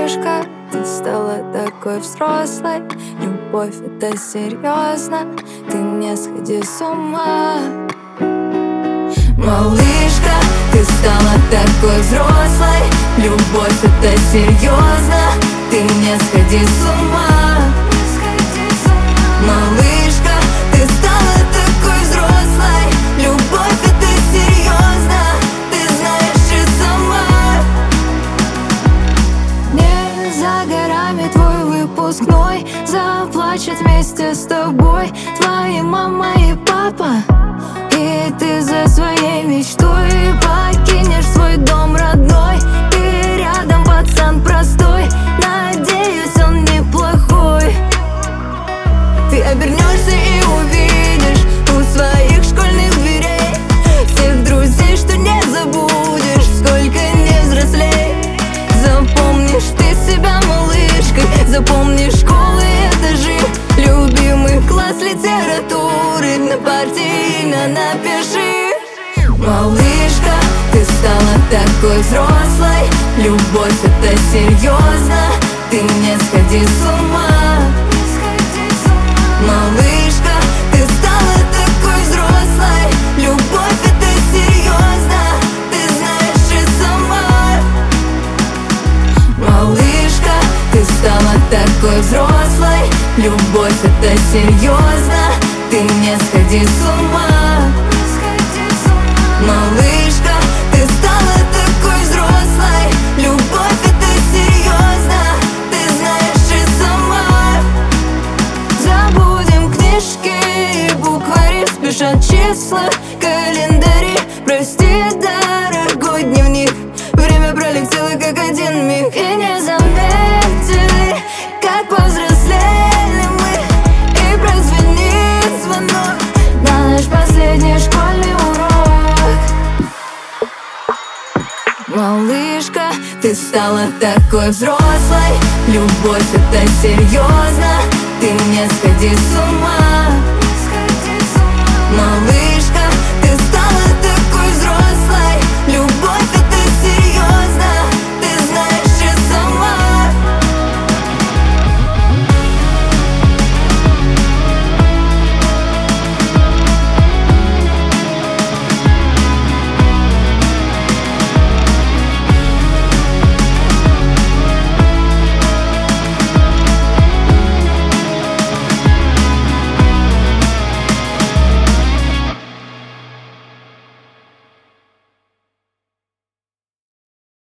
Малышка, ты стала такой взрослой. Любовь — это серьезно, ты не сходи с ума. Малышка, ты стала такой взрослой. Любовь — это серьезно, ты не сходи с ума. Малышка, ты стала такой взрослой. Любовь — это серьезно, ты знаешь и сама. Не за горами твой выпускной, заплачут вместе с тобой твои мама и папа. И ты за своей мечтой покинешь свой дом родной. Ты рядом, пацан простой, надеюсь, он неплохой. Ты обернешься и увидишь у своих школьных дверей всех друзей, что не забудешь, сколько не взрослей. Запомнишь ты себя малышкой, запомнишь школы, этажи, любимый класс литературы, на парте имя напиши. Малышка, ты стала такой взрослой. Любовь — это серьезно, ты не сходи с ума. Малышка, ты стала такой взрослой. Любовь — это серьезно, ты знаешь и сама. Малышка, ты стала такой взрослой. Любовь — это серьезно, ты не сходи с ума. Малышка, ты стала такой взрослой. Любовь — это серьезно, ты знаешь и сама. Забудем книжки и буквари, спешат числа, календари. Прости, дорогой дневник, время пролетело как один миг. И не заметили, как повзрослели мы. И прозвенит звонок на наш последний школьный урок. Малышка, ты стала такой взрослой. Любовь — это серьезно, ты не сходи с ума. Малышка,